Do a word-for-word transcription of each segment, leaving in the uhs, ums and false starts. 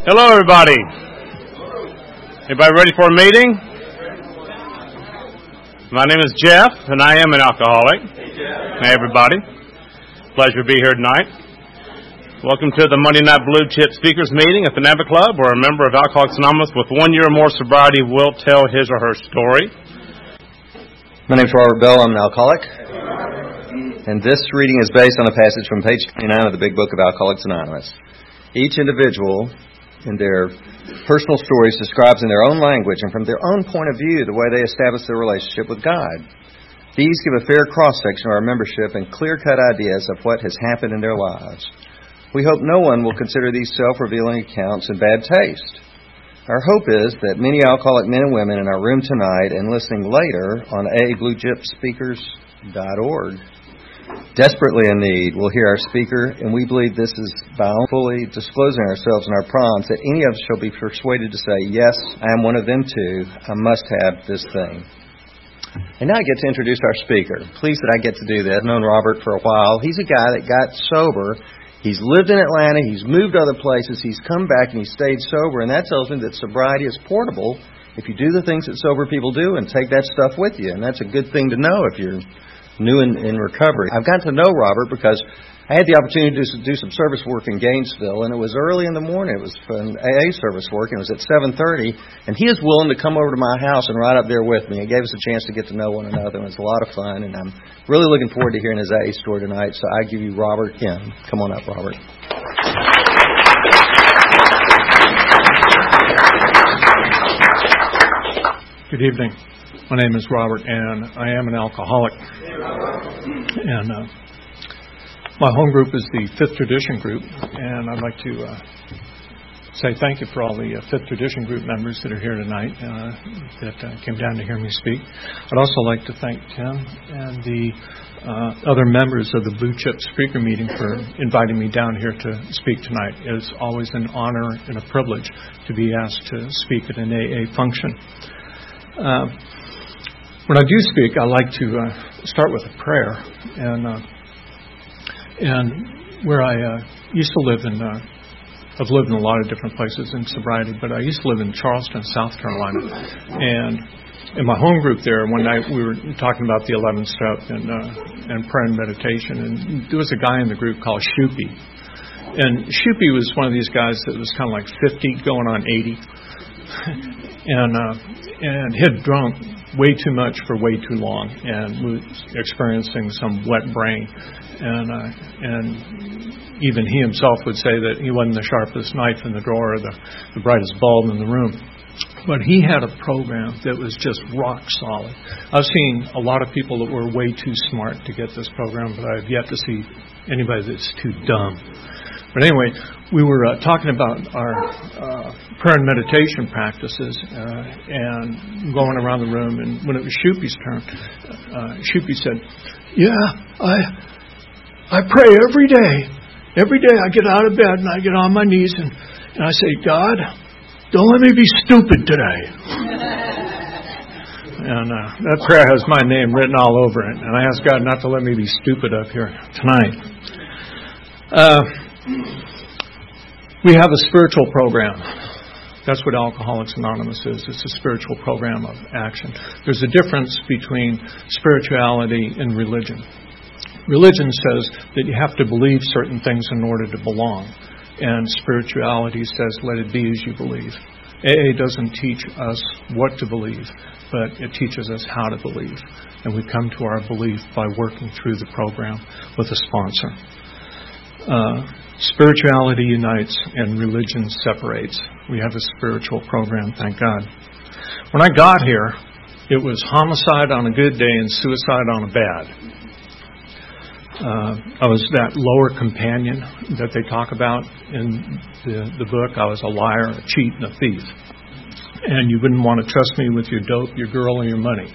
Hello, everybody. Everybody ready for a meeting? My name is Jeff, and I am an alcoholic. Hey, everybody. Pleasure to be here tonight. Welcome to the Monday Night Blue Chip Speakers Meeting at the Napa Club, where a member of Alcoholics Anonymous with one year or more sobriety will tell his or her story. My name is Robert Bell. I'm an alcoholic. And this reading is based on a passage from page twenty-nine of the Big Book of Alcoholics Anonymous. Each individual in their personal stories describes in their own language and from their own point of view the way they establish their relationship with God. These give a fair cross-section of our membership and clear-cut ideas of what has happened in their lives. We hope no one will consider these self-revealing accounts in bad taste. Our hope is that many alcoholic men and women in our room tonight and listening later on a blue chip speakers dot org desperately in need will hear our speaker, and we believe this is by fully disclosing ourselves and our promise that any of us shall be persuaded to say, yes, I am one of them too. I must have this thing. And now I get to introduce our speaker. Pleased that I get to do that. I've known Robert for a while. He's a guy that got sober. He's lived in Atlanta. He's moved other places. He's come back and he stayed sober, and that tells me that sobriety is portable if you do the things that sober people do and take that stuff with you. And that's a good thing to know if you're new in, in recovery. I've gotten to know Robert because I had the opportunity to do some service work in Gainesville, and it was early in the morning. It was an A A service work, and it was at seven thirty, and he was willing to come over to my house and ride up there with me. It gave us a chance to get to know one another, and it was a lot of fun, and I'm really looking forward to hearing his A A story tonight, so I give you Robert Kim. Come on up, Robert. Good evening. My name is Robert, and I am an alcoholic. And uh, my home group is the Fifth Tradition Group, and I'd like to uh, say thank you for all the uh, Fifth Tradition Group members that are here tonight uh, that uh, came down to hear me speak. I'd also like to thank Tim and the uh, other members of the Blue Chip Speaker Meeting for inviting me down here to speak tonight. It is always an honor and a privilege to be asked to speak at an A A function. Uh, When I do speak, I like to uh, start with a prayer, and uh, and where I uh, used to live in, uh, I've lived in a lot of different places in sobriety, but I used to live in Charleston, South Carolina, and in my home group there, one night we were talking about the eleventh step and uh, and prayer and meditation, and there was a guy in the group called Shoopy, and Shoopy was one of these guys that was kind of like fifty going on eighty, and uh, and he had drunk way too much for way too long and was experiencing some wet brain. And uh, and even he himself would say that he wasn't the sharpest knife in the drawer or the, the brightest bulb in the room. But he had a program that was just rock solid. I've seen a lot of people that were way too smart to get this program, but I've yet to see anybody that's too dumb. But anyway, we were uh, talking about our uh, prayer and meditation practices uh, and going around the room. And when it was Shoopy's turn, uh, Shoopy said, yeah, I I pray every day. Every day I get out of bed and I get on my knees and, and I say, God, don't let me be stupid today. And uh, that prayer has my name written all over it. And I ask God not to let me be stupid up here tonight. Uh... We have a spiritual program. That's what Alcoholics Anonymous is. It's a spiritual program of action. There's a difference between spirituality and religion. Religion says that you have to believe certain things in order to belong. And spirituality says, let it be as you believe. A A doesn't teach us what to believe, but it teaches us how to believe. And we come to our belief by working through the program with a sponsor. Uh, Spirituality unites and religion separates. We have a spiritual program, thank God. When I got here, it was homicide on a good day and suicide on a bad. Uh, I was that lower companion that they talk about in the, the book. I was a liar, a cheat, and a thief. And you wouldn't want to trust me with your dope, your girl, or your money.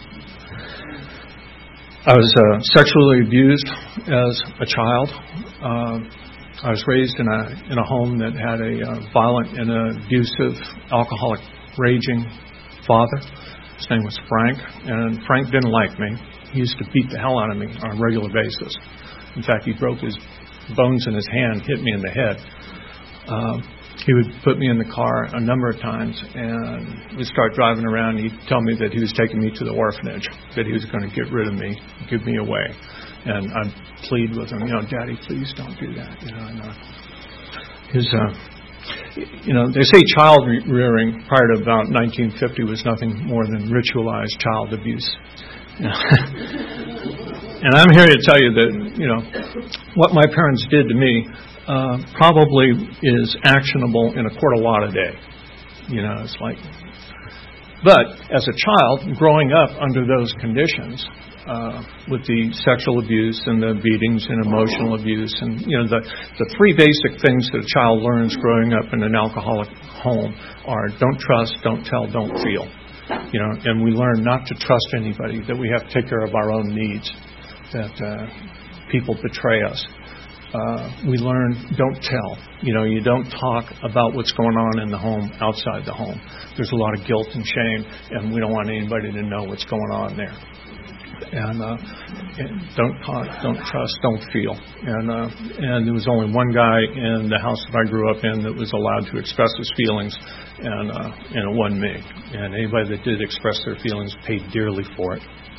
I was uh, sexually abused as a child. Uh, I was raised in a in a home that had a uh, violent and abusive, alcoholic, raging father. His name was Frank, and Frank didn't like me. He used to beat the hell out of me on a regular basis. In fact, he broke his bones in his hand, hit me in the head. Uh, he would put me in the car a number of times, and we'd start driving around, and he'd tell me that he was taking me to the orphanage, that he was going to get rid of me, give me away. And I'd plead with him, you know, Daddy, please don't do that. You know, and, uh, his, uh, you know, they say child rearing prior to about nineteen fifty was nothing more than ritualized child abuse. You know? And I'm here to tell you that, you know, what my parents did to me uh, probably is actionable in a court of law today. You know, it's like, but as a child, growing up under those conditions, uh, with the sexual abuse and the beatings and emotional abuse, and you know, the the three basic things that a child learns growing up in an alcoholic home are don't trust, don't tell, don't feel. You know, and we learn not to trust anybody, that we have to take care of our own needs, that uh, people betray us. Uh, we learn don't tell. You know, you don't talk about what's going on in the home outside the home. There's a lot of guilt and shame, and we don't want anybody to know what's going on there. And, uh, and don't talk, don't trust, don't feel. And uh, and there was only one guy in the house that I grew up in that was allowed to express his feelings, and uh, and it wasn't me. And anybody that did express their feelings paid dearly for it.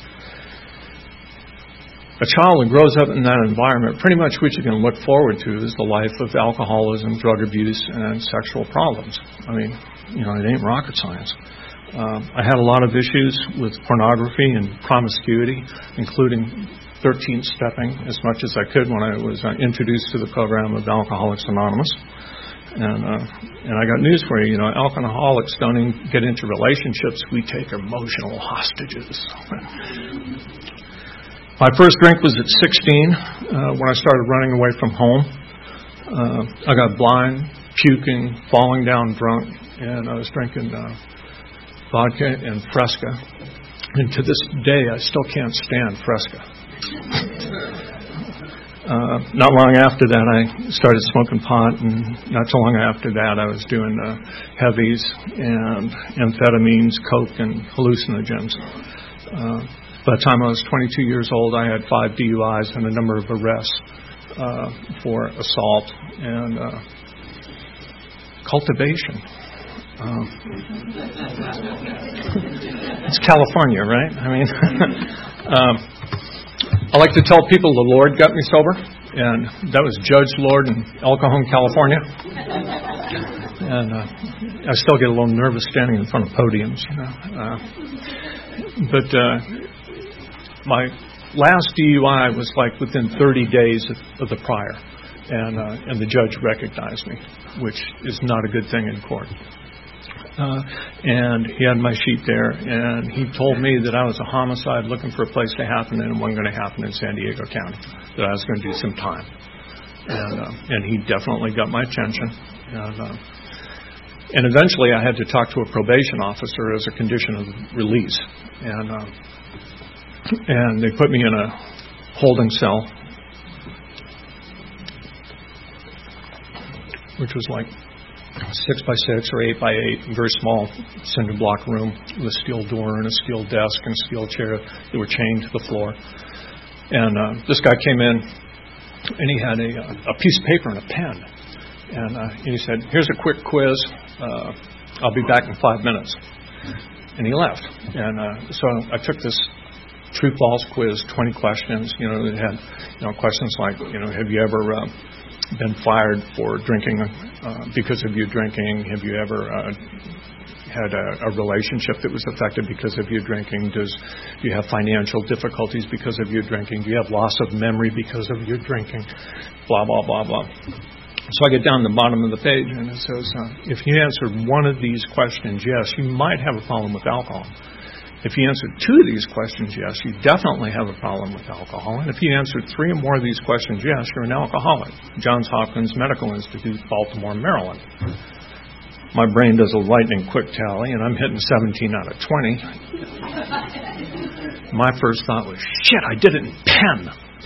A child who grows up in that environment, pretty much what you can look forward to is the life of alcoholism, drug abuse, and sexual problems. I mean, you know, it ain't rocket science. Um, I had a lot of issues with pornography and promiscuity, including thirteen-stepping as much as I could when I was uh, introduced to the program of Alcoholics Anonymous. And uh, and I got news for you. You know, alcoholics don't even get into relationships. We take emotional hostages. My first drink was at sixteen uh, when I started running away from home. Uh, I got blind, puking, falling down drunk, and I was drinking uh, vodka and Fresca. And to this day, I still can't stand Fresca. Uh, not long after that, I started smoking pot, and not so long after that, I was doing uh, heavies and amphetamines, coke, and hallucinogens. Uh, by the time I was twenty-two years old, I had five D U Is and a number of arrests uh, for assault and uh, cultivation. Um, it's California, right? I mean, um, I like to tell people the Lord got me sober, and that was Judge Lord in El Cajon, California. And uh, I still get a little nervous standing in front of podiums, you know. Uh, but uh, my last D U I was like within thirty days of, of the prior, and uh, and the judge recognized me, which is not a good thing in court. Uh, and he had my sheet there, and he told me that I was a homicide looking for a place to happen, and it wasn't going to happen in San Diego County, that I was going to do some time. And uh, and he definitely got my attention. And, uh, and eventually I had to talk to a probation officer as a condition of release. And, uh, and they put me in a holding cell, which was like six by six or eight by eight, very small cinder block room with a steel door and a steel desk and a steel chair that were chained to the floor. And uh, this guy came in, and he had a, a piece of paper and a pen. And, uh, and he said, "Here's a quick quiz. Uh, I'll be back in five minutes." And he left. And uh, so I took this true-false quiz, twenty questions. You know, it had you know questions like, you know, have you ever uh, been fired for drinking uh, because of your drinking? Have you ever uh, had a, a relationship that was affected because of your drinking? Does do you have financial difficulties because of your drinking? Do you have loss of memory because of your drinking? Blah, blah, blah, blah. So I get down to the bottom of the page, and it says, uh, if you answered one of these questions yes, you might have a problem with alcohol. If you answered two of these questions yes, you definitely have a problem with alcohol. And if you answered three or more of these questions yes, you're an alcoholic. Johns Hopkins Medical Institute, Baltimore, Maryland. My brain does a lightning quick tally, and I'm hitting seventeen out of twenty. My first thought was, shit, I did it in pen.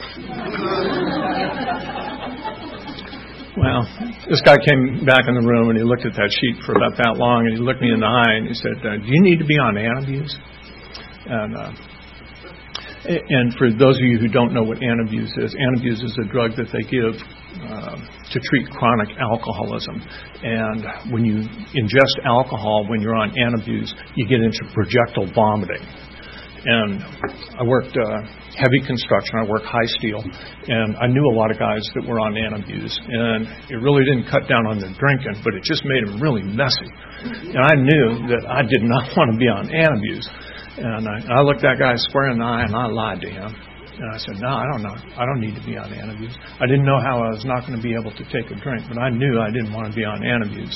Well, this guy came back in the room, and he looked at that sheet for about that long, and he looked me in the eye, and he said, uh, do you need to be on Antabuse? And, uh, and for those of you who don't know what Antabuse is, Antabuse is a drug that they give uh, to treat chronic alcoholism. And when you ingest alcohol when you're on Antabuse, you get into projectile vomiting. And I worked uh, heavy construction. I worked high steel, and I knew a lot of guys that were on Antabuse, and it really didn't cut down on their drinking, but it just made them really messy. And I knew that I did not want to be on Antabuse. And I, I looked that guy square in the eye, and I lied to him. And I said, no, I don't know. I don't need to be on Antabuse. I didn't know how I was not going to be able to take a drink, but I knew I didn't want to be on Antabuse.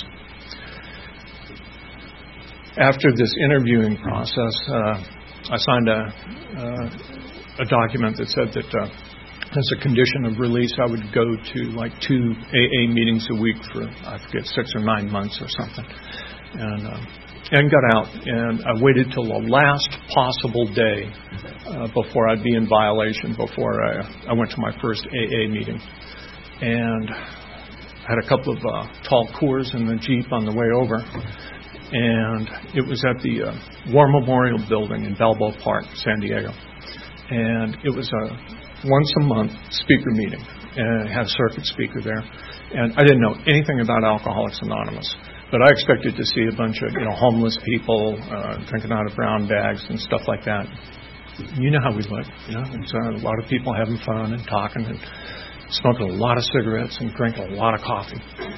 After this interviewing process, uh, I signed a, uh, a document that said that uh, as a condition of release, I would go to like two A A meetings a week for, I forget, six or nine months or something. And uh, and got out, and I waited till the last possible day uh, before I'd be in violation, before I, I went to my first A A meeting. And had a couple of uh, tall Coors in the Jeep on the way over. And it was at the uh, War Memorial Building in Balboa Park, San Diego. And it was a once-a-month speaker meeting, and it had a circuit speaker there. And I didn't know anything about Alcoholics Anonymous, but I expected to see a bunch of, you know, homeless people uh, drinking out of brown bags and stuff like that. You know how we look, you know. It's uh, a lot of people having fun and talking and smoking a lot of cigarettes and drinking a lot of coffee.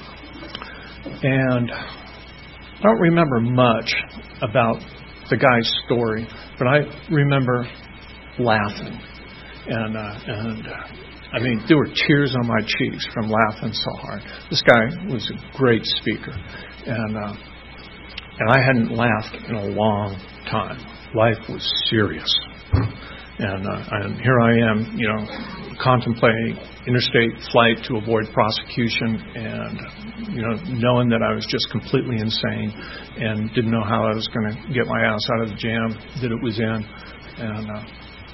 And I don't remember much about the guy's story, but I remember laughing. And, uh, and uh, I mean, there were tears on my cheeks from laughing so hard. This guy was a great speaker. And, uh, and I hadn't laughed in a long time. Life was serious. And, uh, and here I am, you know, contemplating interstate flight to avoid prosecution, and, you know, knowing that I was just completely insane and didn't know how I was going to get my ass out of the jam that it was in, and uh,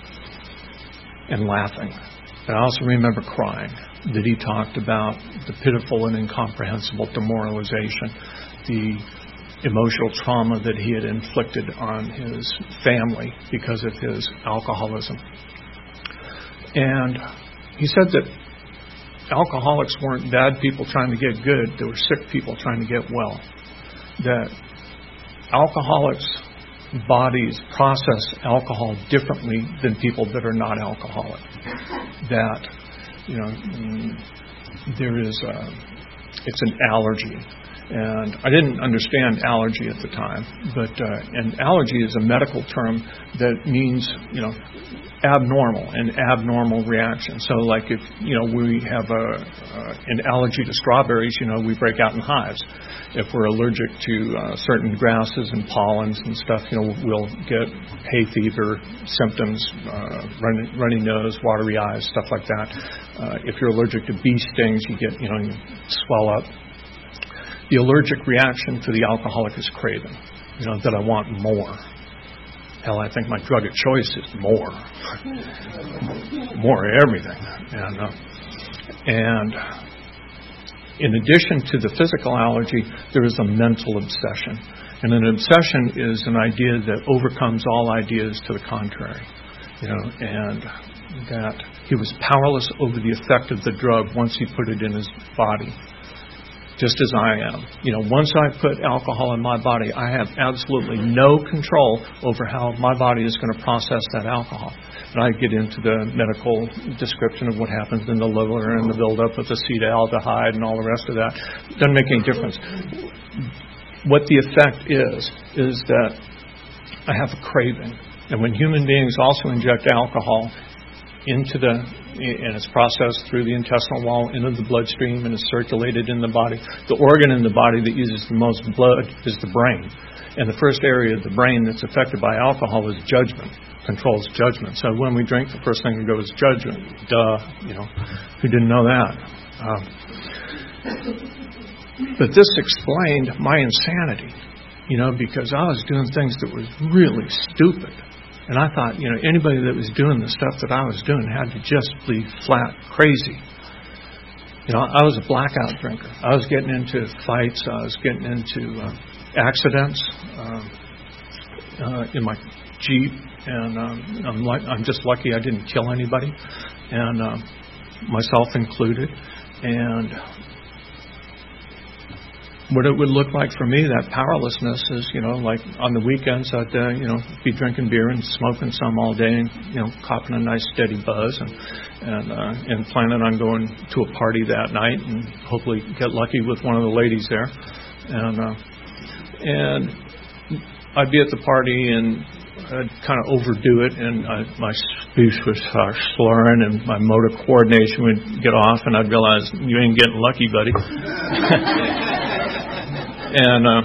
and laughing. And I also remember crying, that he talked about the pitiful and incomprehensible demoralization, the emotional trauma that he had inflicted on his family because of his alcoholism. And he said that alcoholics weren't bad people trying to get good. They were sick people trying to get well. That alcoholics' bodies process alcohol differently than people that are not alcoholic. That, you know, there is a, it's an allergy. And I didn't understand allergy at the time, but uh, and allergy is a medical term that means, you know, abnormal, an abnormal reaction. So, like if, you know, we have a uh, an allergy to strawberries, you know, we break out in hives. If we're allergic to uh, certain grasses and pollens and stuff, you know, we'll get hay fever symptoms, uh, runny, runny nose, watery eyes, stuff like that. Uh, if you're allergic to bee stings, you get, you know, you swell up. The allergic reaction for the alcoholic is craving, you know, that I want more. Hell, I think my drug of choice is more. More of everything. And, uh, and in addition to the physical allergy, there is a mental obsession. And an obsession is an idea that overcomes all ideas to the contrary. You know, and that he was powerless over the effect of the drug once he put it in his body. Just as I am. You know, once I put alcohol in my body, I have absolutely no control over how my body is going to process that alcohol. And I get into the medical description of what happens in the liver and the buildup of acetaldehyde and all the rest of that. It doesn't make any difference. What the effect is, is that I have a craving. And when human beings also inject alcohol into the, and it's processed through the intestinal wall into the bloodstream and is circulated in the body. The organ in the body that uses the most blood is the brain. And the first area of the brain that's affected by alcohol is judgment, controls judgment. So when we drink, the first thing that goes is judgment. Duh, you know, who didn't know that? Um, but this explained my insanity, you know, because I was doing things that was really stupid. And I thought, you know, anybody that was doing the stuff that I was doing had to just be flat crazy. You know, I was a blackout drinker. I was getting into fights. I was getting into uh, accidents um, uh, in my Jeep. And um, I'm, like, I'm just lucky I didn't kill anybody, and uh, myself included. And what it would look like for me, that powerlessness is, you know, like on the weekends I'd, uh, you know, be drinking beer and smoking some all day and, you know, copping a nice steady buzz and and uh, and planning on going to a party that night and hopefully get lucky with one of the ladies there. And uh, and I'd be at the party and I'd kind of overdo it, and I, my speech would start slurring and my motor coordination would get off, and I'd realize, you ain't getting lucky, buddy. And uh,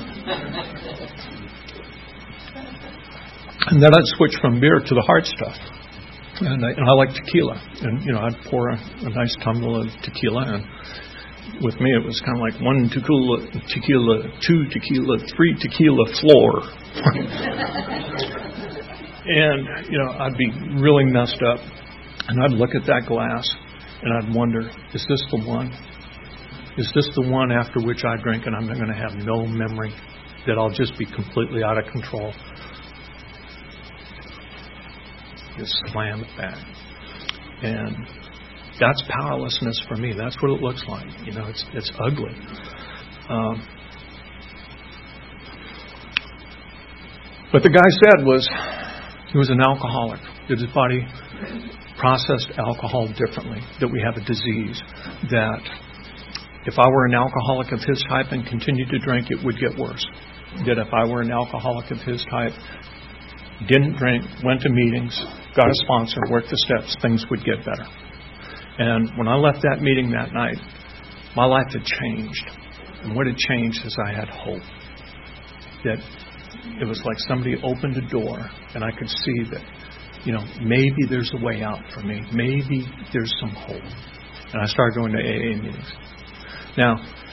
and then I'd switch from beer to the hard stuff, and I, and I like tequila. And you know, I'd pour a, a nice tumbler of tequila, and with me it was kind of like one tequila, tequila, two tequila, three tequila floor. And you know, I'd be really messed up, and I'd look at that glass, and I'd wonder, is this the one? Is this the one after which I drink and I'm going to have no memory, that I'll just be completely out of control? Just slam it back. And that's powerlessness for me. That's what it looks like. You know, it's it's ugly. Um, what the guy said was he was an alcoholic, that his body processed alcohol differently, that we have a disease, that if I were an alcoholic of his type and continued to drink, it would get worse. That if I were an alcoholic of his type, didn't drink, went to meetings, got a sponsor, worked the steps, things would get better. And when I left that meeting that night, my life had changed. And what had changed is I had hope. That it was like somebody opened a door and I could see that, you know, maybe there's a way out for me. Maybe there's some hope. And I started going to A A meetings. Now,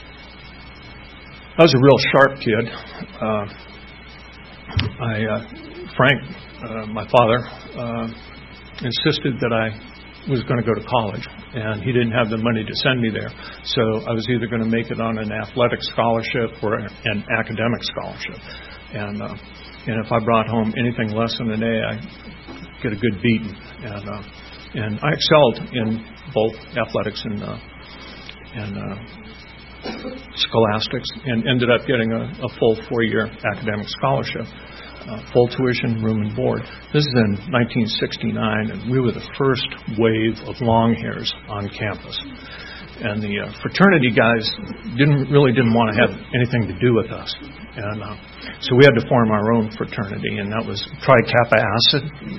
I was a real sharp kid. Uh, I, uh, Frank, uh, my father, uh, insisted that I was going to go to college, and he didn't have the money to send me there. So I was either going to make it on an athletic scholarship or an academic scholarship. And uh, and if I brought home anything less than an A, I'd get a good beating. And uh, and I excelled in both athletics and uh, and uh, scholastics, and ended up getting a, a full four-year academic scholarship, uh, full tuition, room and board. This is in nineteen sixty-nine, and we were the first wave of long hairs on campus. And the uh, fraternity guys didn't really didn't want to have anything to do with us. And uh, so we had to form our own fraternity, and that was Tri Kappa Acid.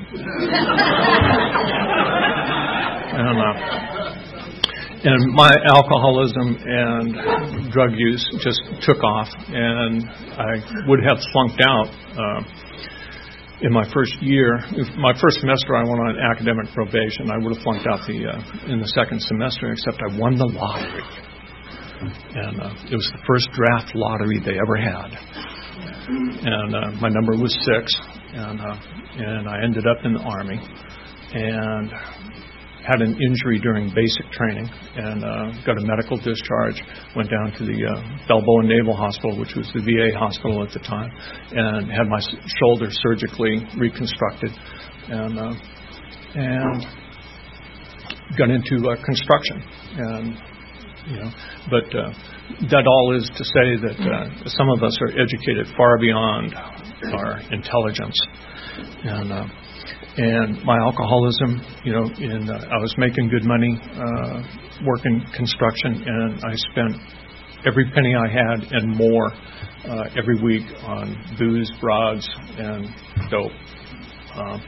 and, uh, and my alcoholism and drug use just took off, and I would have flunked out uh, in my first year. My first semester I went on academic probation. I would have flunked out the uh, in the second semester, except I won the lottery. And uh, it was the first draft lottery they ever had. And uh, my number was six, and uh, and I ended up in the Army, and had an injury during basic training, and uh, got a medical discharge, went down to the uh, Balboa Naval Hospital, which was the V A hospital at the time, and had my shoulder surgically reconstructed, and uh, and got into uh, construction. And You know, but uh, that all is to say that uh, some of us are educated far beyond our intelligence, and uh, and my alcoholism. You know, in uh, I was making good money uh, working construction, and I spent every penny I had and more uh, every week on booze, broads, and dope. Uh,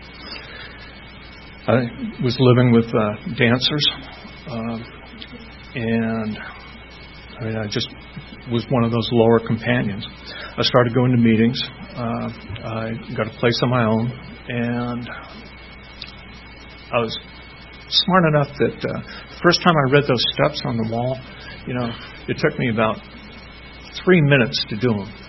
I was living with uh, dancers. Uh, And I mean, I just was one of those lower companions. I started going to meetings. Uh, I got a place of my own, and I was smart enough that uh, the first time I read those steps on the wall, you know, it took me about three minutes to do them.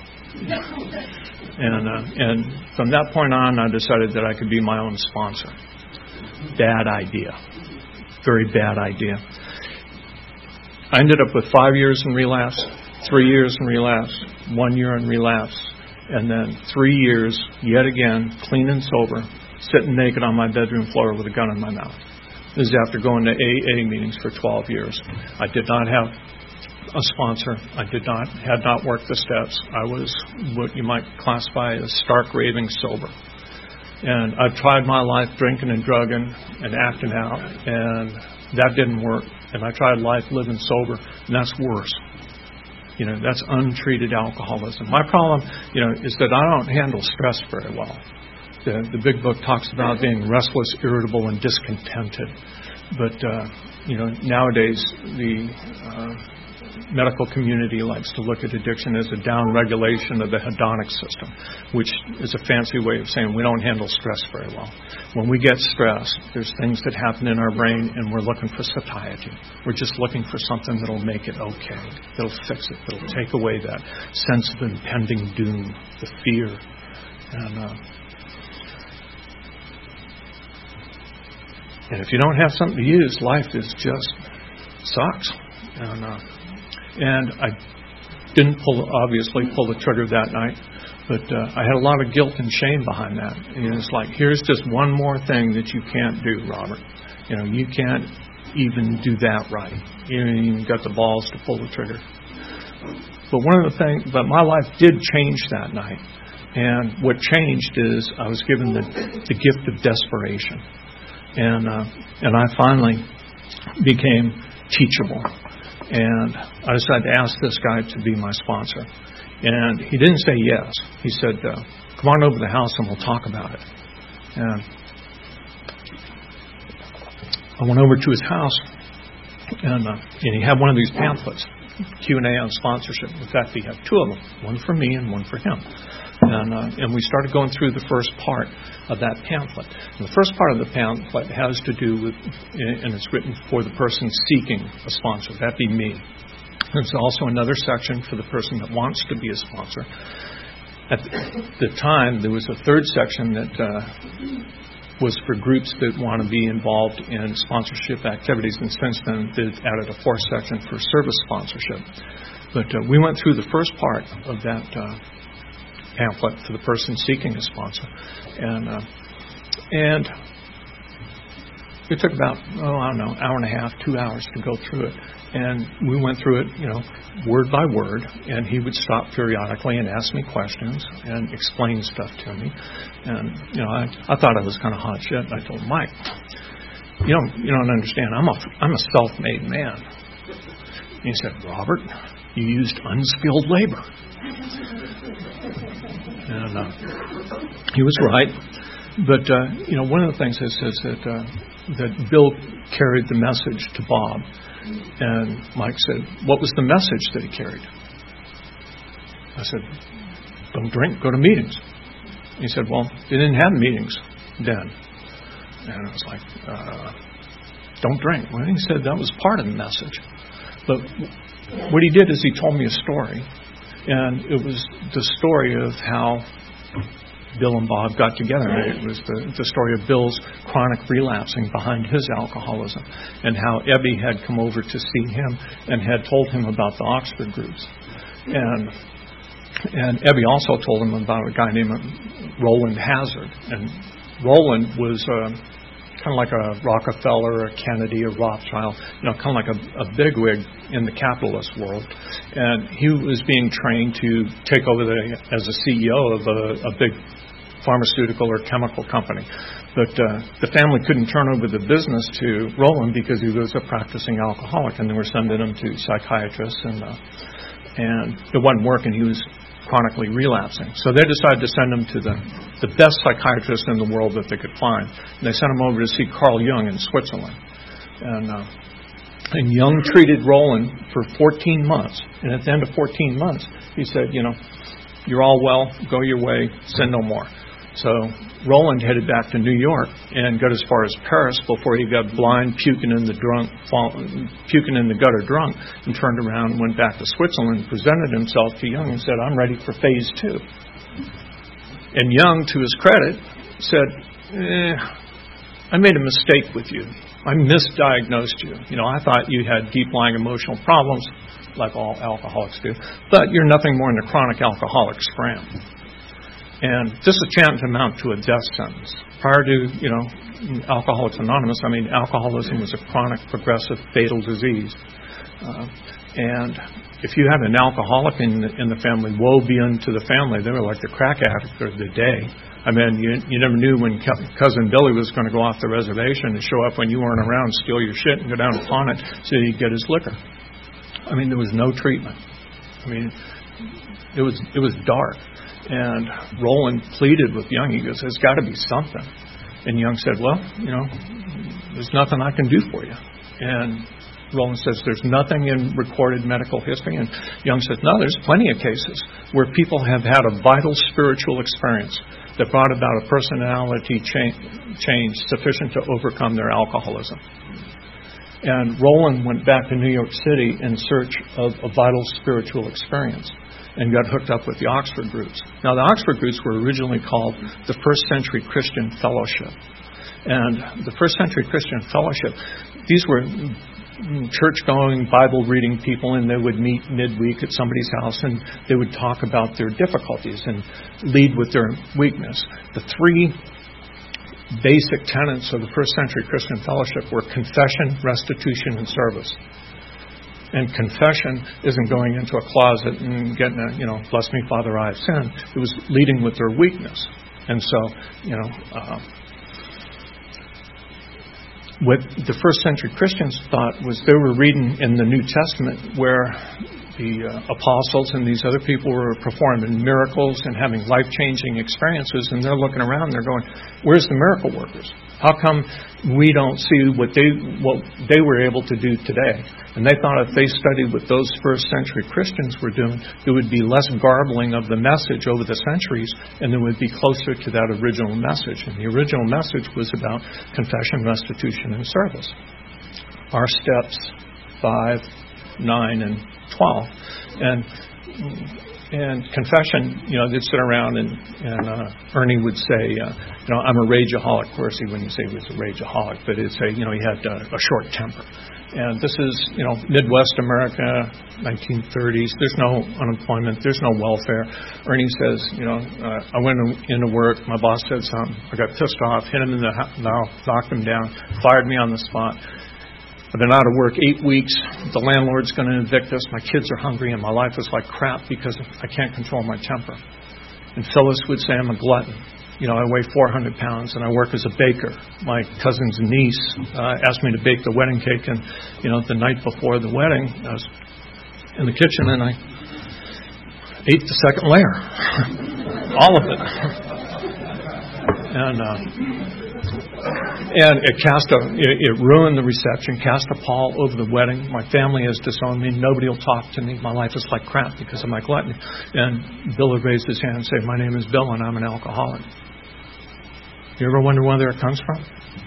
And uh, and from that point on, I decided that I could be my own sponsor. Bad idea. Very bad idea. I ended up with five years in relapse, three years in relapse, one year in relapse, and then three years, yet again, clean and sober, sitting naked on my bedroom floor with a gun in my mouth. This is after going to A A meetings for twelve years. I did not have a sponsor. I did not, had not worked the steps. I was what you might classify as stark raving sober. And I've tried my life drinking and drugging and acting out, and that didn't work. And I tried life living sober, and that's worse. You know, that's untreated alcoholism. My problem, you know, is that I don't handle stress very well. The, the big book talks about being restless, irritable, and discontented. But, uh, you know, nowadays the uh, medical community likes to look at addiction as a down-regulation of the hedonic system, which is a fancy way of saying we don't handle stress very well. When we get stressed, there's things that happen in our brain, and we're looking for satiety. We're just looking for something that'll make it okay, that'll fix it, that'll take away that sense of impending doom, the fear. And, uh, and if you don't have something to use, life is just sucks. And, uh, And I didn't pull, obviously, pull the trigger that night, but uh, I had a lot of guilt and shame behind that. And it's like, here's just one more thing that you can't do, Robert. You know, you can't even do that right. You haven't even got the balls to pull the trigger. But one of the things, but my life did change that night. And what changed is I was given the, the gift of desperation. And uh, and I finally became teachable. And I decided to ask this guy to be my sponsor. And he didn't say yes. He said, uh, come on over to the house and we'll talk about it. And I went over to his house, and, uh, and he had one of these pamphlets, Q and A on sponsorship. In fact, he had two of them, one for me and one for him. And, uh, and we started going through the first part of that pamphlet. And the first part of the pamphlet has to do with, and it's written for the person seeking a sponsor. That'd be me. There's also another section for the person that wants to be a sponsor. At the time, there was a third section that uh, was for groups that want to be involved in sponsorship activities. And since then, they've added a fourth section for service sponsorship. But uh, we went through the first part of that uh, pamphlet for the person seeking a sponsor, and uh, and it took about oh I don't know hour and a half, two hours to go through it, and we went through it, you know, word by word, and he would stop periodically and ask me questions and explain stuff to me, and you know I, I thought I was kind of hot shit. And I told him, Mike, you don't you don't understand. I'm a I'm a self-made man. And he said, Robert, you used unskilled labor. And uh, he was right, but uh, you know, one of the things is, is that uh, that Bill carried the message to Bob, and Mike said, "What was the message that he carried?" I said, "Don't drink, go to meetings." He said, "Well, they didn't have meetings then," and I was like, uh, "Don't drink." Well, he said that was part of the message, but what he did is he told me a story. And it was the story of how Bill and Bob got together. It was the, the story of Bill's chronic relapsing behind his alcoholism, and how Ebby had come over to see him and had told him about the Oxford groups. And and Ebby also told him about a guy named Roland Hazard. And Roland was uh, kind of like a Rockefeller, a Kennedy, a Rothschild, you know, kind of like a, a bigwig in the capitalist world. And he was being trained to take over the, as a C E O of a, a big pharmaceutical or chemical company. But uh, the family couldn't turn over the business to Roland because he was a practicing alcoholic, and they were sending him to psychiatrists, and uh, and it wasn't working. He was chronically relapsing. So they decided to send him to the, the best psychiatrist in the world that they could find. And they sent him over to see Carl Jung in Switzerland. And uh, and Jung treated Roland for fourteen months. And at the end of fourteen months, he said, you know, you're all well, go your way, sin no more. So Roland headed back to New York and got as far as Paris before he got blind, puking in the drunk, fall, puking in the gutter drunk, and turned around and went back to Switzerland, presented himself to Jung and said, I'm ready for phase two. And Jung, to his credit, said, eh, I made a mistake with you. I misdiagnosed you. You know, I thought you had deep-lying emotional problems, like all alcoholics do, but you're nothing more than a chronic alcoholic scram. And this is tantamount to a death sentence. Prior to, you know, Alcoholics Anonymous, I mean, alcoholism was a chronic, progressive, fatal disease. Uh, and if you had an alcoholic in the, in the family, woe be unto the family. They were like the crack addict of the day. I mean, you, you never knew when Cousin Billy was going to go off the reservation and show up when you weren't around, steal your shit, and go down to pawn it so he'd get his liquor. I mean, there was no treatment. I mean, it was it was dark. And Roland pleaded with Young. He goes, "There's got to be something." And Young said, "Well, you know, there's nothing I can do for you." And Roland says, "There's nothing in recorded medical history." And Young says, "No, there's plenty of cases where people have had a vital spiritual experience that brought about a personality change, change sufficient to overcome their alcoholism." And Roland went back to New York City in search of a vital spiritual experience and got hooked up with the Oxford groups. Now, the Oxford groups were originally called the First Century Christian Fellowship. And the First Century Christian Fellowship, these were church-going, Bible-reading people, and they would meet midweek at somebody's house, and they would talk about their difficulties and lead with their weakness. The three basic tenets of the First Century Christian Fellowship were confession, restitution, and service. And confession isn't going into a closet and getting a, you know, bless me, Father, I have sinned. It was leading with their weakness. And so, you know, uh, what the first century Christians thought was they were reading in the New Testament where the uh, apostles and these other people were performing miracles and having life-changing experiences, and they're looking around and they're going, "Where's the miracle workers? How come we don't see what they what they were able to do today?" And they thought if they studied what those first century Christians were doing, there would be less garbling of the message over the centuries, and it would be closer to that original message. And the original message was about confession, restitution, and service. Our steps five, nine, and twelve. And and confession, you know, they'd sit around and, and uh, Ernie would say, uh, you know, "I'm a rageaholic." Of course, he wouldn't say he was a rageaholic, but he'd say, you know, he had uh, a short temper. And this is, you know, Midwest America, nineteen thirties. There's no unemployment. There's no welfare. Ernie says, you know, uh, I went into work. My boss said something. I got pissed off, hit him in the mouth, knocked him down, fired me on the spot. I've been out of work eight weeks. The landlord's going to evict us. My kids are hungry, and my life is like crap because I can't control my temper. And Phyllis would say I'm a glutton. You know, I weigh four hundred pounds, and I work as a baker. My cousin's niece uh, asked me to bake the wedding cake, and, you know, the night before the wedding, I was in the kitchen, and I ate the second layer. All of it. And... Uh, And it cast a, it, it ruined the reception, cast a pall over the wedding. My family has disowned me. Nobody will talk to me. My life is like crap because of my gluttony. And Bill would raise his hand and say, "My name is Bill, and I'm an alcoholic." You ever wonder where that comes from?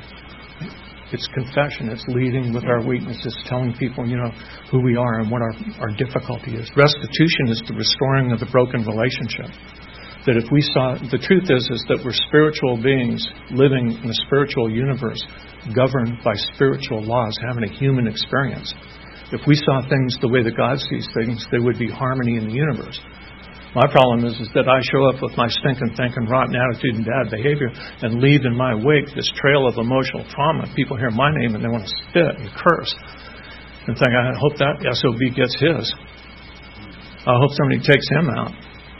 It's confession. It's leading with our weaknesses, telling people, you know, who we are and what our, our difficulty is. Restitution is the restoring of the broken relationship. That if we saw, the truth is, is that we're spiritual beings living in a spiritual universe, governed by spiritual laws, having a human experience. If we saw things the way that God sees things, there would be harmony in the universe. My problem is, is that I show up with my stinking, thinking, rotten attitude and bad behavior and leave in my wake this trail of emotional trauma. People hear my name and they want to spit and curse and think, I hope that S O B gets his. I hope somebody takes him out.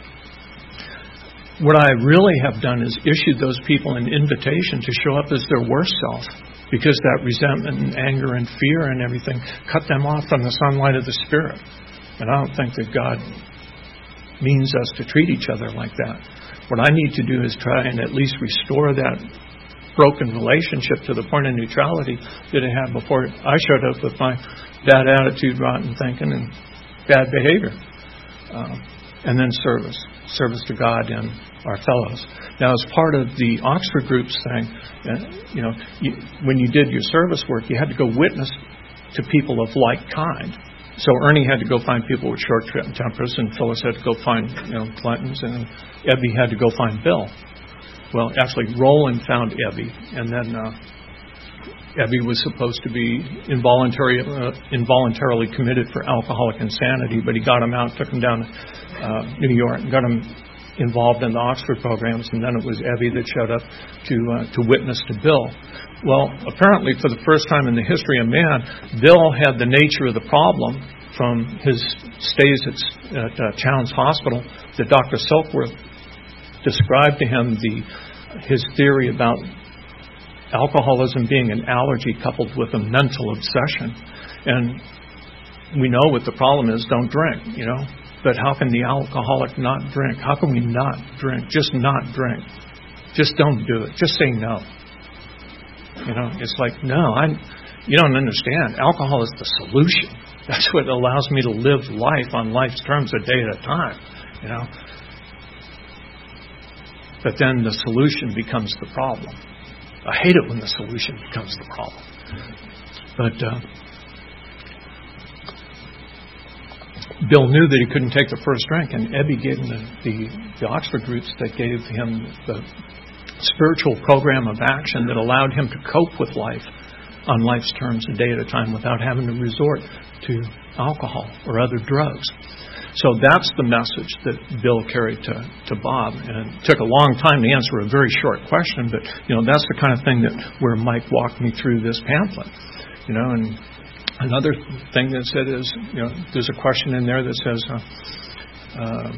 What I really have done is issued those people an invitation to show up as their worst self, because that resentment and anger and fear and everything cut them off from the sunlight of the Spirit. And I don't think that God means us to treat each other like that. What I need to do is try and at least restore that broken relationship to the point of neutrality that it had before I showed up with my bad attitude, rotten thinking, and bad behavior. Um, and then service. Service to God and our fellows. Now, as part of the Oxford Groups thing, you know, you, when you did your service work, you had to go witness to people of like kind. So Ernie had to go find people with short tempers, and Phyllis had to go find, you know, Clintons, and Ebby had to go find Bill. Well, actually, Roland found Ebby, and then uh, Ebby was supposed to be involuntary, uh, involuntarily committed for alcoholic insanity, but he got him out, took him down to uh, New York, and got him involved in the Oxford programs, and then it was Evie that showed up to uh, to witness to Bill. Well, apparently for the first time in the history of man, Bill had the nature of the problem from his stays at, at uh, Chowns Hospital that Doctor Silkworth described to him the his theory about alcoholism being an allergy coupled with a mental obsession. And we know what the problem is, don't drink, you know. But how can the alcoholic not drink? How can we not drink? Just not drink. Just don't do it. Just say no. You know, it's like, no, I, you don't understand. Alcohol is the solution. That's what allows me to live life on life's terms a day at a time, you know. But then the solution becomes the problem. I hate it when the solution becomes the problem. But uh, Bill knew that he couldn't take the first drink, and Ebby gave him the, the, the Oxford groups that gave him the spiritual program of action that allowed him to cope with life on life's terms a day at a time without having to resort to alcohol or other drugs. So that's the message that Bill carried to, to Bob. And it took a long time to answer a very short question, but, you know, that's the kind of thing that where Mike walked me through this pamphlet. You know, and another thing that said is, you know, there's a question in there that says, uh, uh,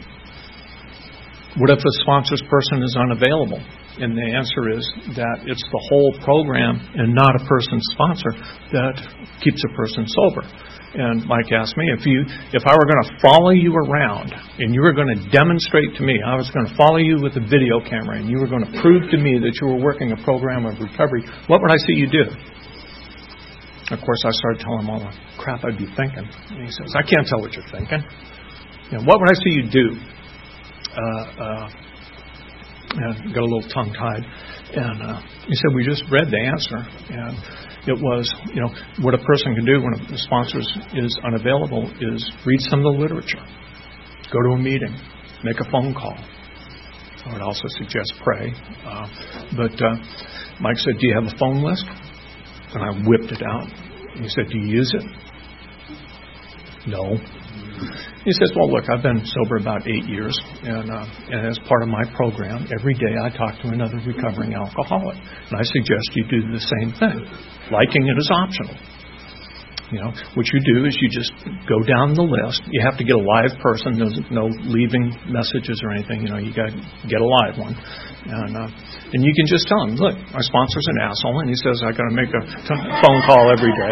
what if a sponsor's person is unavailable? And the answer is that it's the whole program and not a person's sponsor that keeps a person sober. And Mike asked me, if you, if I were going to follow you around and you were going to demonstrate to me, I was going to follow you with a video camera and you were going to prove to me that you were working a program of recovery, what would I see you do? Of course, I started telling him all the crap I'd be thinking. And he says, I can't tell what you're thinking. You know, what would I see you do? Uh, uh, and got a little tongue-tied. And uh, he said, we just read the answer. And it was, you know, what a person can do when a sponsor is unavailable is read some of the literature, go to a meeting, make a phone call. I would also suggest pray. Uh, but uh, Mike said, do you have a phone list? And I whipped it out. He said, do you use it? No. He says, well, look, I've been sober about eight years, and, uh, and as part of my program, every day I talk to another recovering alcoholic. And I suggest you do the same thing. Liking it is optional. You know, what you do is you just go down the list. You have to get a live person. There's no leaving messages or anything. You know, you got to get a live one. And uh, and you can just tell him, look, my sponsor's an asshole, and he says I got to make a t- phone call every day.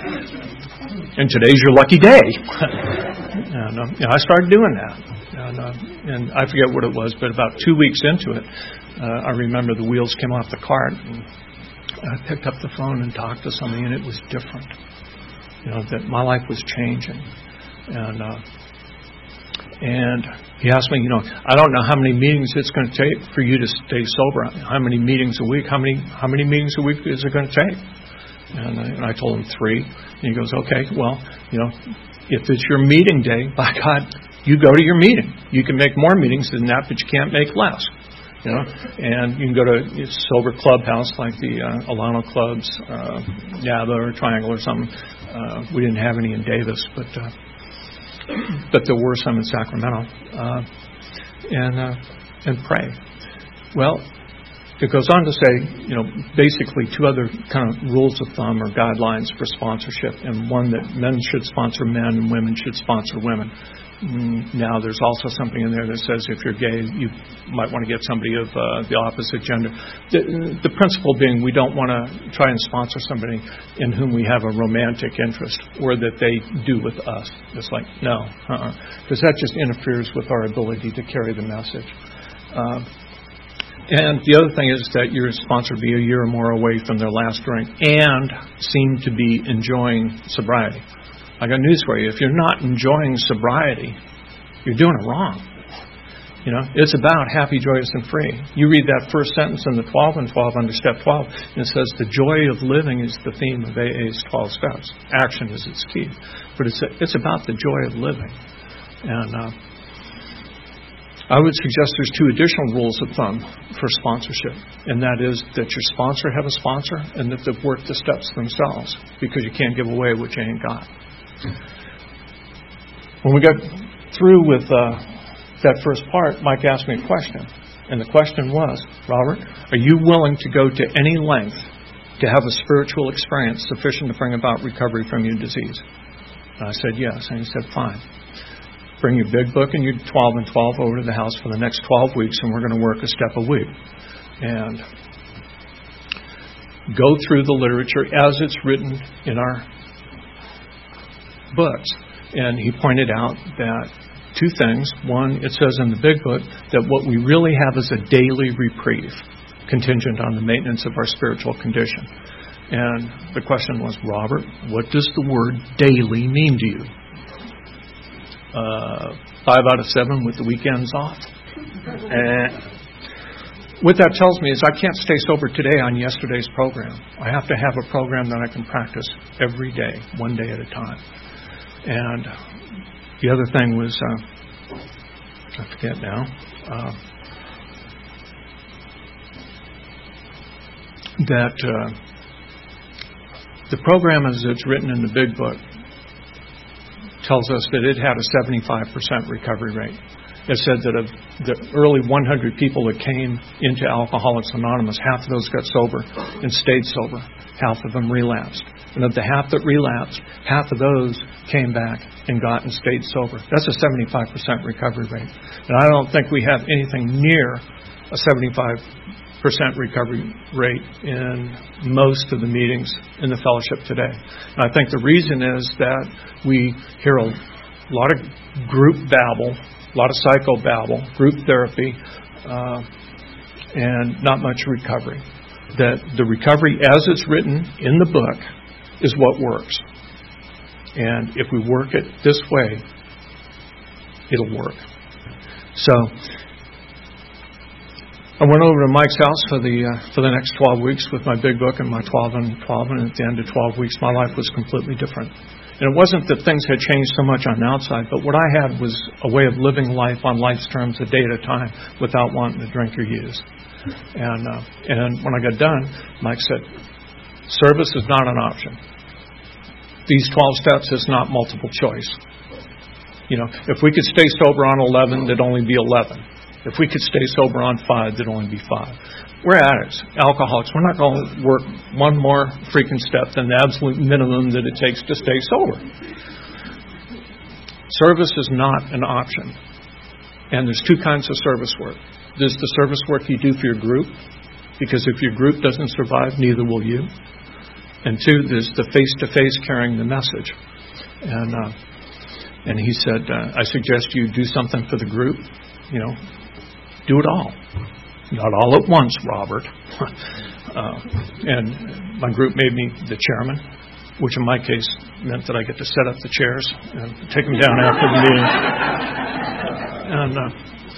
And today's your lucky day. and uh, you know, I started doing that. And, uh, and I forget what it was, but about two weeks into it, uh, I remember the wheels came off the cart. And I picked up the phone and talked to somebody, and it was different. You know, that my life was changing. And uh, and he asked me, you know, I don't know how many meetings it's going to take for you to stay sober. How many meetings a week? How many how many meetings a week is it going to take? And I, and I told him three. And he goes, okay, well, you know, if it's your meeting day, by God, you go to your meeting. You can make more meetings than that, but you can't make less. You know, and you can go to a sober clubhouse like the uh, Alano clubs, uh, Yaba or Triangle or something. Uh, we didn't have any in Davis, but uh, but there were some in Sacramento. Uh, and uh, and pray. Well, it goes on to say, you know, basically two other kind of rules of thumb or guidelines for sponsorship, and one that men should sponsor men and women should sponsor women. Now, there's also something in there that says if you're gay, you might want to get somebody of uh, the opposite gender. The, the principle being we don't want to try and sponsor somebody in whom we have a romantic interest or that they do with us. It's like, no, uh-uh. Because that just interferes with our ability to carry the message. Uh, and the other thing is that your sponsor be a year or more away from their last drink and seem to be enjoying sobriety. I got news for you. If you're not enjoying sobriety, you're doing it wrong. You know, it's about happy, joyous, and free. You read that first sentence in the twelve and twelve under step twelve, and it says the joy of living is the theme of A A's twelve steps. Action is its key. But it's a, it's about the joy of living. And uh, I would suggest there's two additional rules of thumb for sponsorship, and that is that your sponsor have a sponsor and that they've worked the steps themselves, because you can't give away what you ain't got. When we got through with uh, that first part, Mike asked me a question. And the question was, Robert, are you willing to go to any length to have a spiritual experience sufficient to bring about recovery from your disease? And I said, yes. And he said, fine. Bring your big book and your twelve and twelve over to the house for the next twelve weeks, and we're going to work a step a week. And go through the literature as it's written in our books. And he pointed out that two things. One, it says in the big book that what we really have is a daily reprieve, contingent on the maintenance of our spiritual condition. And the question was, Robert, what does the word daily mean to you? Uh, five out of seven with the weekends off? And what that tells me is I can't stay sober today on yesterday's program. I have to have a program that I can practice every day, one day at a time. And the other thing was, uh, I forget now, uh, that uh, the program as it's written in the big book tells us that it had a seventy-five percent recovery rate. It said that of the early one hundred people that came into Alcoholics Anonymous, half of those got sober and stayed sober. Half of them relapsed. And of the half that relapsed, half of those came back and got and stayed sober. That's a seventy-five percent recovery rate. And I don't think we have anything near a seventy-five percent recovery rate in most of the meetings in the fellowship today. And I think the reason is that we hear a lot of group babble, a lot of psychobabble, group therapy, uh, and not much recovery. That the recovery as it's written in the book is what works. And if we work it this way, it'll work. So I went over to Mike's house for the uh, for the next twelve weeks with my big book and my twelve and twelve, and at the end of twelve weeks, my life was completely different. And it wasn't that things had changed so much on the outside, but what I had was a way of living life on life's terms a day at a time without wanting to drink or use. And uh, and when I got done, Mike said, service is not an option. These twelve steps is not multiple choice. You know, if we could stay sober on eleven, there'd only be eleven. If we could stay sober on five, there'd only be five. We're addicts, alcoholics. We're not going to work one more freaking step than the absolute minimum that it takes to stay sober. Service is not an option. And there's two kinds of service work. There's the service work you do for your group, because if your group doesn't survive, neither will you. And two, there's the face-to-face carrying the message. And uh, and he said, uh, I suggest you do something for the group. You know, do it all. Not all at once, Robert. uh, and my group made me the chairman, which in my case meant that I get to set up the chairs and take them down after the meeting. And uh,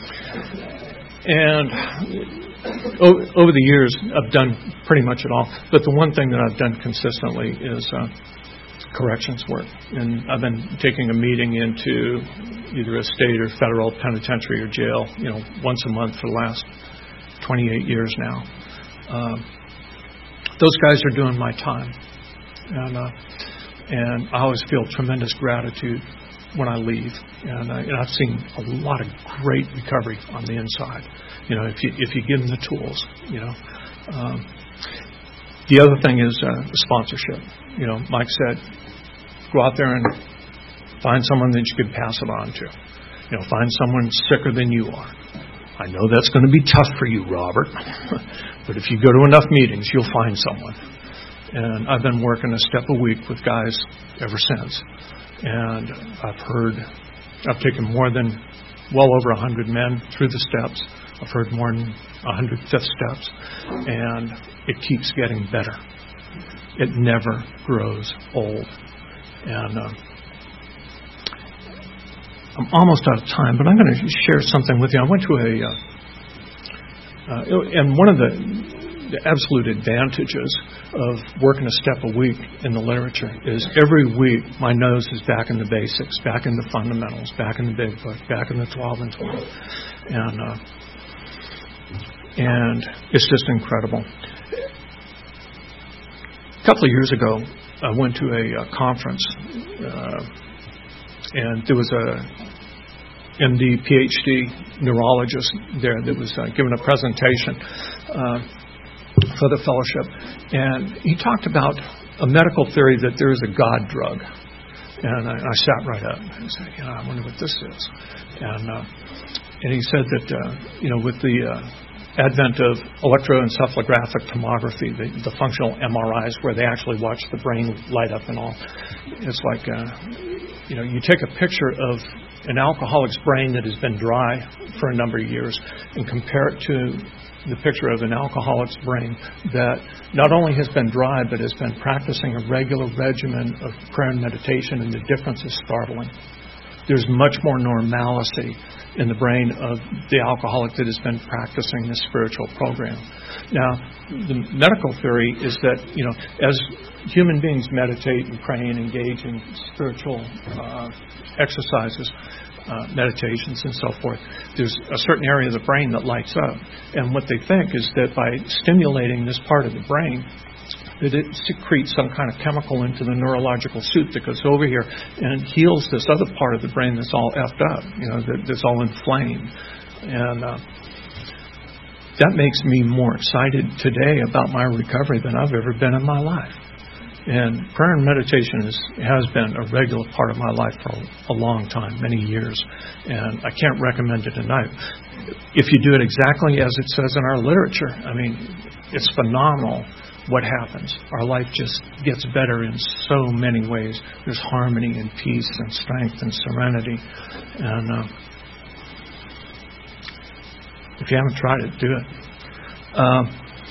and o- over the years, I've done pretty much it all. But the one thing that I've done consistently is uh, corrections work. And I've been taking a meeting into either a state or federal penitentiary or jail, you know, once a month for the last twenty-eight years now. Um, those guys are doing my time. And uh, and I always feel tremendous gratitude when I leave. And, uh, and I've seen a lot of great recovery on the inside. You know, if you if you give them the tools, you know. Um, the other thing is uh, sponsorship. You know, Mike said, go out there and find someone that you could pass it on to. You know, find someone sicker than you are. I know that's going to be tough for you, Robert. But if you go to enough meetings, you'll find someone. And I've been working a step a week with guys ever since. And I've heard, I've taken more than well over one hundred men through the steps. I've heard more than one hundred fifth steps. And it keeps getting better. It never grows old. And uh, I'm almost out of time, but I'm going to share something with you. I went to a, uh, uh, and one of the, the absolute advantages of working a step a week in the literature is every week my nose is back in the basics, back in the fundamentals, back in the big book, back in the twelve and twelve. And, uh, and it's just incredible. A couple of years ago, I went to a, a conference, uh, and there was a M D, P H D neurologist there that was uh, giving a presentation uh, for the fellowship. And he talked about a medical theory that there is a God drug. And I, I sat right up and said, you know, I wonder what this is. And uh, and he said that, uh, you know, with the uh, advent of electroencephalographic tomography, the, the functional M R Is where they actually watch the brain light up and all, it's like, uh, you know, you take a picture of an alcoholic's brain that has been dry for a number of years and compare it to the picture of an alcoholic's brain that not only has been dry but has been practicing a regular regimen of prayer and meditation, and the difference is startling. There's much more normalcy in the brain of the alcoholic that has been practicing this spiritual program. Now, the medical theory is that, you know, as human beings meditate and pray and engage in spiritual uh, exercises, Uh, meditations and so forth, there's a certain area of the brain that lights up. And what they think is that by stimulating this part of the brain, that it secretes some kind of chemical into the neurological suit that goes over here and heals this other part of the brain that's all effed up, you know, that, that's all inflamed. And uh, that makes me more excited today about my recovery than I've ever been in my life. And prayer and meditation is, has been a regular part of my life for a, a long time, many years. And I can't recommend it enough. If you do it exactly as it says in our literature, I mean, it's phenomenal what happens. Our life just gets better in so many ways. There's harmony and peace and strength and serenity. And uh, if you haven't tried it, do it. Uh,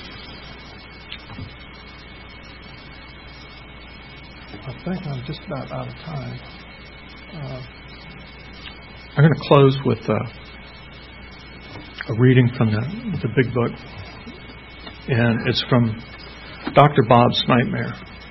I think I'm just about out of time. Uh, I'm going to close with uh, a reading from the, the Big Book, and it's from Doctor Bob's Nightmare.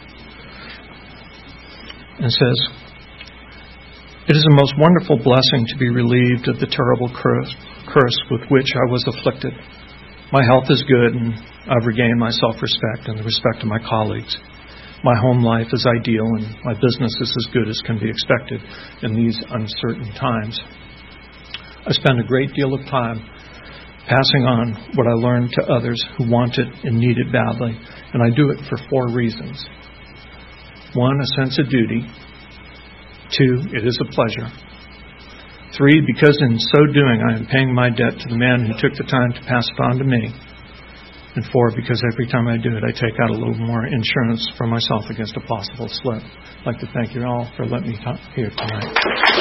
And it says, "It is a most wonderful blessing to be relieved of the terrible curse, curse with which I was afflicted. My health is good, and I've regained my self-respect and the respect of my colleagues. My home life is ideal, and my business is as good as can be expected in these uncertain times. I spend a great deal of time passing on what I learned to others who want it and need it badly, and I do it for four reasons. One, a sense of duty. Two, it is a pleasure. Three, because in so doing I am paying my debt to the man who took the time to pass it on to me. And four, because every time I do it, I take out a little more insurance for myself against a possible slip. I'd like to thank you all for letting me talk here tonight."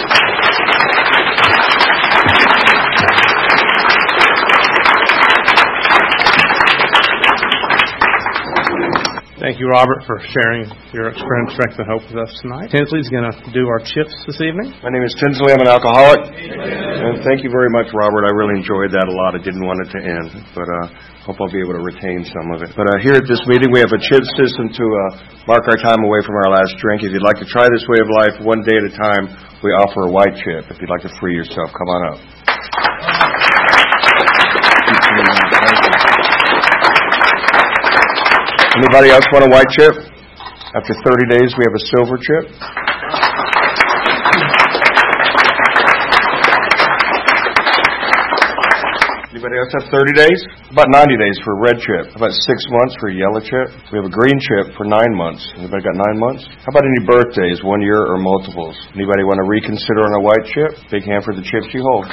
Thank you, Robert, for sharing your experience, strength, and hope with us tonight. Tinsley's going to do our chips this evening. My name is Tinsley. I'm an alcoholic. And thank you very much, Robert. I really enjoyed that a lot. I didn't want it to end, but uh, hope I'll be able to retain some of it. But uh, here at this meeting, we have a chip system to uh, mark our time away from our last drink. If you'd like to try this way of life one day at a time, we offer a white chip. If you'd like to free yourself, come on up. Anybody else want a white chip? After thirty days, we have a silver chip. Anybody else have thirty days? About ninety days for a red chip. About six months for a yellow chip. We have a green chip for nine months. Anybody got nine months? How about any birthdays, one year or multiples? Anybody want to reconsider on a white chip? Big hand for the chips you hold.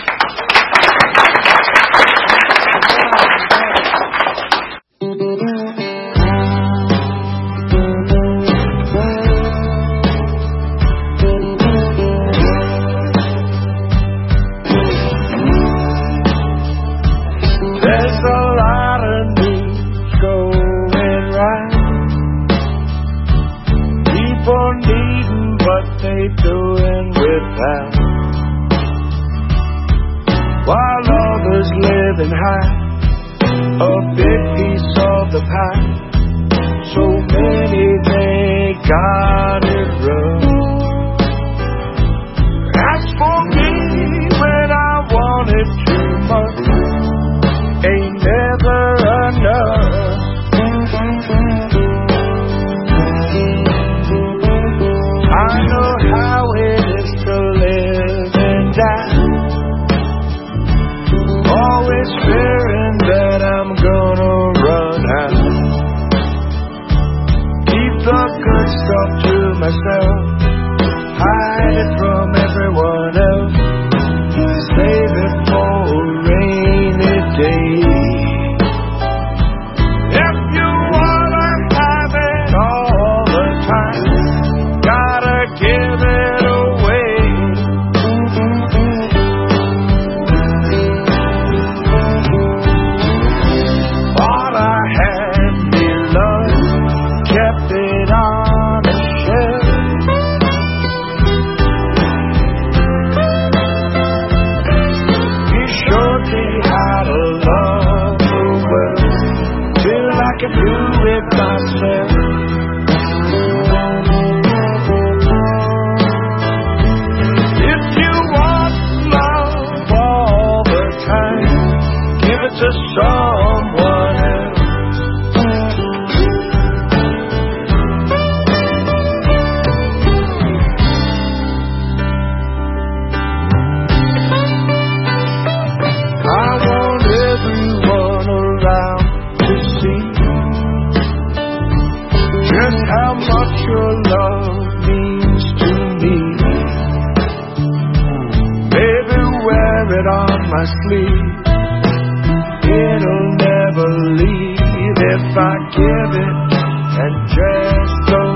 gotta love the world till I can do it myself. To someone else. I want everyone around to see just how much your love means to me. Baby, wear it on my sleeve. It'll never leave if I give it and just go